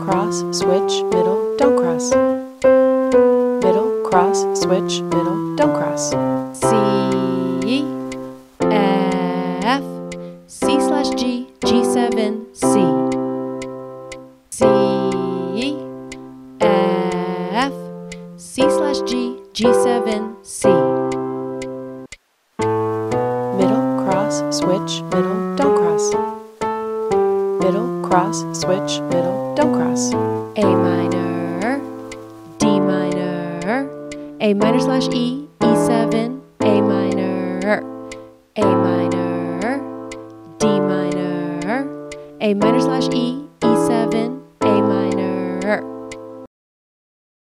cross, switch, middle, don't cross. Middle, cross, switch, middle, don't cross. C, F, C/G, G7, C. C, F, C/G, G7, C. Middle, cross, switch, middle, don't cross. Middle, cross, switch, middle, don't cross. A minor, D minor, A minor/E, E7, A minor, A minor, D minor, A minor/E,